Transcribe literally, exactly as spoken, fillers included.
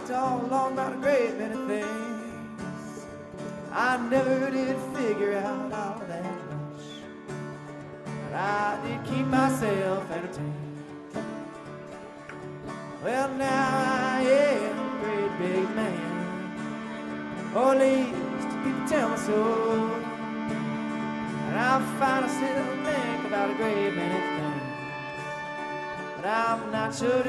talked all along about a great many things. I never did figure out all that much, but I did keep myself entertained. Well, now I am a great big man, or at least people tell me so. And I find I still think about a great many things, but I'm not sure